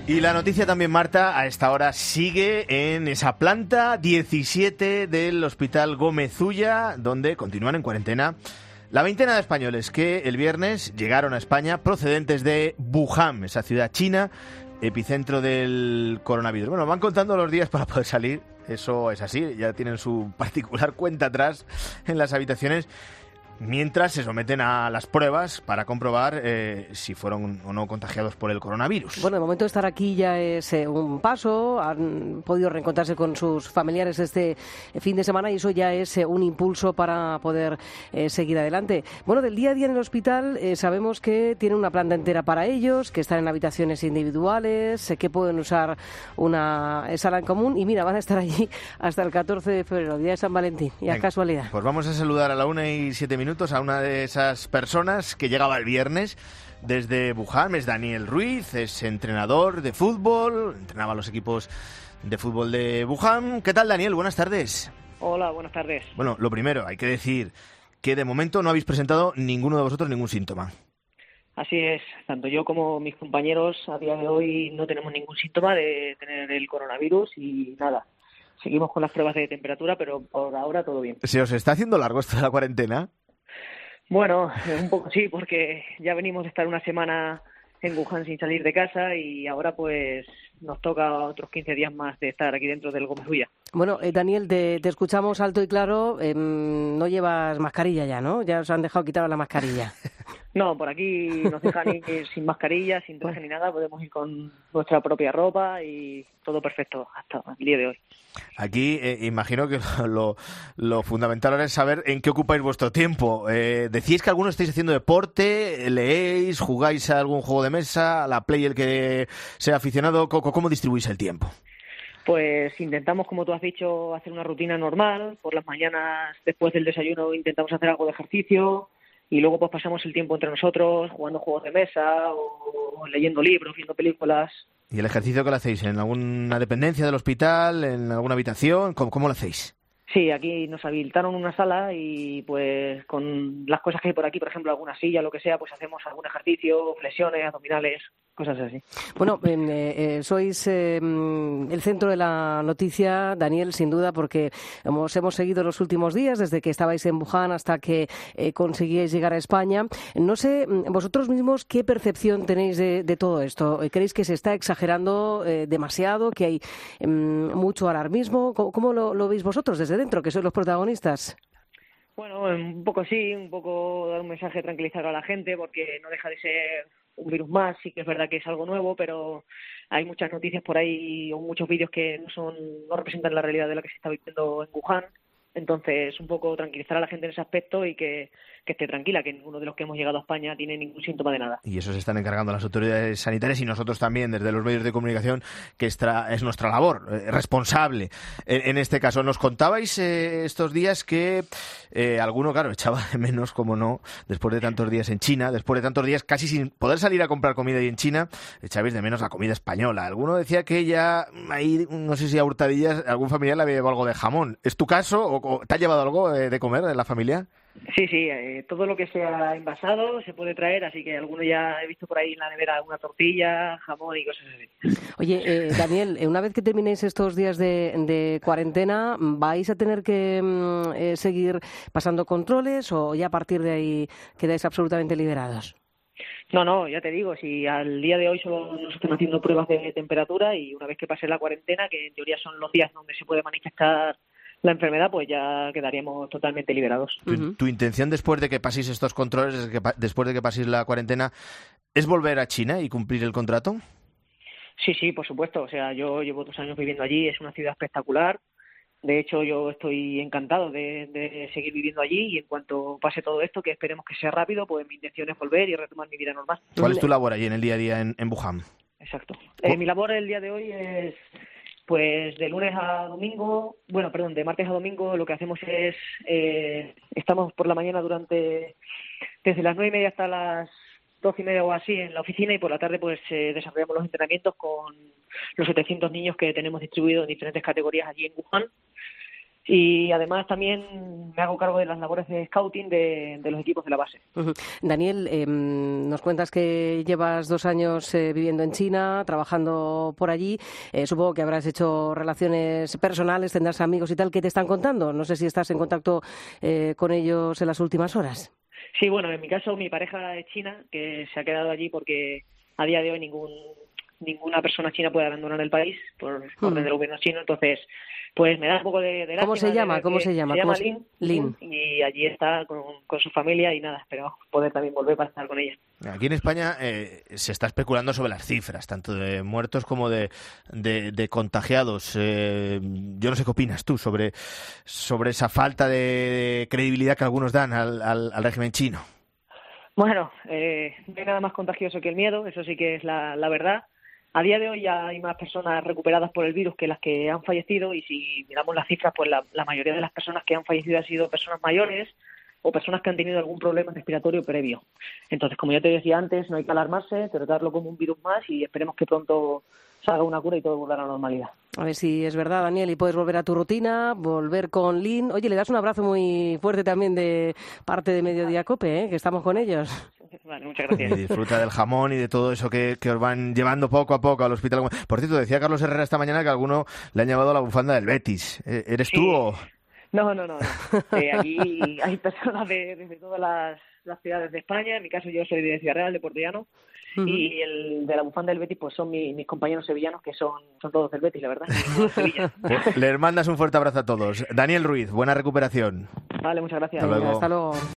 Y la noticia también, Marta, a esta hora sigue en esa planta 17 del Hospital Gómez Ulla, donde continúan en cuarentena la veintena de españoles que el viernes llegaron a España procedentes de Wuhan, esa ciudad china, epicentro del coronavirus. Bueno, van contando los días para poder salir, eso es así, ya tienen su particular cuenta atrás en las habitaciones, mientras se someten a las pruebas para comprobar si fueron o no contagiados por el coronavirus. Bueno, de momento estar aquí ya es un paso. Han podido reencontrarse con sus familiares este fin de semana y eso ya es un impulso para poder seguir adelante. Bueno, del día a día en el hospital sabemos que tienen una planta entera para ellos, que están en habitaciones individuales, que pueden usar una sala en común y mira, van a estar allí hasta el 14 de febrero, día de San Valentín. Y a casualidad. Pues vamos a saludar a la 1:07 a una de esas personas que llegaba el viernes desde Wuhan. Es Daniel Ruiz, es entrenador de fútbol, entrenaba a los equipos de fútbol de Wuhan. ¿Qué tal, Daniel? Buenas tardes. Hola, buenas tardes. Bueno, lo primero, hay que decir que de momento no habéis presentado ninguno de vosotros ningún síntoma. Así es, tanto yo como mis compañeros a día de hoy no tenemos ningún síntoma de tener el coronavirus y nada. Seguimos con las pruebas de temperatura, pero por ahora todo bien. ¿Se os está haciendo largo esto de la cuarentena? Bueno, un poco sí, porque ya venimos de estar una semana en Wuhan sin salir de casa y ahora pues nos toca otros 15 días más de estar aquí dentro del Gómez Ulla. Bueno, Daniel, te escuchamos alto y claro. No llevas mascarilla ya, ¿no? Ya os han dejado quitar la mascarilla. No, por aquí nos dejan ir sin mascarilla, sin traje ni nada. Podemos ir con nuestra propia ropa y todo perfecto hasta el día de hoy. Aquí imagino que lo fundamental ahora es saber en qué ocupáis vuestro tiempo. Decís que algunos estáis haciendo deporte, leéis, jugáis a algún juego de mesa, a la Play el que sea aficionado. ¿Cómo distribuís el tiempo? Pues intentamos, como tú has dicho, hacer una rutina normal. Por las mañanas, después del desayuno, intentamos hacer algo de ejercicio y luego pues pasamos el tiempo entre nosotros jugando juegos de mesa o leyendo libros, viendo películas. ¿Y el ejercicio qué lo hacéis? ¿En alguna dependencia del hospital? ¿En alguna habitación? ¿Cómo lo hacéis? Sí, aquí nos habilitaron una sala y pues con las cosas que hay por aquí, por ejemplo, alguna silla, lo que sea, pues hacemos algún ejercicio, flexiones, abdominales, cosas así. Bueno, sois el centro de la noticia, Daniel, sin duda, porque hemos seguido los últimos días, desde que estabais en Wuhan hasta que conseguíais llegar a España. No sé, vosotros mismos, ¿qué percepción tenéis de todo esto? ¿Creéis que se está exagerando demasiado, que hay mucho alarmismo? ¿Cómo lo veis vosotros desde dentro, que sois los protagonistas? Bueno, un poco sí, un poco dar un mensaje tranquilizador a la gente, porque no deja de ser un virus más. Sí que es verdad que es algo nuevo, pero hay muchas noticias por ahí o muchos vídeos que no representan la realidad de la que se está viviendo en Wuhan. Entonces, un poco tranquilizar a la gente en ese aspecto y que esté tranquila, que ninguno de los que hemos llegado a España tiene ningún síntoma de nada. Y eso se están encargando las autoridades sanitarias y nosotros también, desde los medios de comunicación, que es nuestra labor responsable. En este caso, nos contabais estos días que alguno, claro, echaba de menos, como no, después de tantos días en China, después de tantos días casi sin poder salir a comprar comida ahí en China, echabais de menos la comida española. Alguno decía que ya ahí, no sé si a hurtadillas, algún familiar le había llevado algo de jamón. ¿Es tu caso o te ha llevado algo de comer de la familia? Sí, todo lo que sea envasado se puede traer, así que alguno ya he visto por ahí en la nevera alguna tortilla, jamón y cosas así. Oye, Daniel, una vez que terminéis estos días de cuarentena, ¿vais a tener que seguir pasando controles o ya a partir de ahí quedáis absolutamente liberados? No, ya te digo, si al día de hoy solo nos están haciendo pruebas de temperatura y una vez que pase la cuarentena, que en teoría son los días donde se puede manifestar la enfermedad, pues ya quedaríamos totalmente liberados. ¿Tu intención después de que paséis estos controles, después de que paséis la cuarentena, es volver a China y cumplir el contrato? Sí, por supuesto. O sea, yo llevo 2 años viviendo allí, es una ciudad espectacular. De hecho, yo estoy encantado de seguir viviendo allí y en cuanto pase todo esto, que esperemos que sea rápido, pues mi intención es volver y retomar mi vida normal. ¿Cuál es tu labor allí en el día a día en Wuhan? Exacto. Mi labor el día de hoy es, pues, de martes a domingo, lo que hacemos es, estamos por la mañana desde las 9:30 hasta las 12:30 o así en la oficina y por la tarde pues desarrollamos los entrenamientos con los 700 niños que tenemos distribuidos en diferentes categorías allí en Wuhan. Y además también me hago cargo de las labores de scouting de los equipos de la base. Daniel, nos cuentas que llevas 2 años viviendo en China, trabajando por allí. Supongo que habrás hecho relaciones personales, tendrás amigos y tal. ¿Qué te están contando? No sé si estás en contacto con ellos en las últimas horas. Sí, bueno, en mi caso mi pareja es china, que se ha quedado allí porque a día de hoy ninguna persona china puede abandonar el país por orden del gobierno chino. Entonces, pues me da un poco de lástima. ¿Cómo se llama? Se llama Lin. Y allí está con su familia y nada, espero poder también volver para estar con ella. Aquí en España se está especulando sobre las cifras, tanto de muertos como de contagiados. Yo no sé qué opinas tú sobre esa falta de credibilidad que algunos dan al régimen chino. Bueno, no hay nada más contagioso que el miedo, eso sí que es la verdad. A día de hoy ya hay más personas recuperadas por el virus que las que han fallecido, y si miramos las cifras, pues la mayoría de las personas que han fallecido han sido personas mayores o personas que han tenido algún problema respiratorio previo. Entonces, como ya te decía antes, no hay que alarmarse, tratarlo como un virus más y esperemos que pronto salga una cura y todo volverá a la normalidad. A ver si es verdad, Daniel, y puedes volver a tu rutina, volver con Lin. Oye, le das un abrazo muy fuerte también de parte de Mediodía COPE, que estamos con ellos. Vale, muchas gracias. Y disfruta del jamón y de todo eso que os van llevando poco a poco al hospital. Por cierto, decía Carlos Herrera esta mañana que alguno le han llevado la bufanda del Betis. ¿Eres tú o...? No. Aquí hay personas desde todas las ciudades de España. En mi caso yo soy de Ciudad Real, de Puertollano. Y el de la bufanda del Betis pues son mis compañeros sevillanos, que son todos del Betis, la verdad. Les mandas un fuerte abrazo a todos. Daniel Ruiz, buena recuperación. Vale, muchas gracias. Hasta luego. Hasta luego.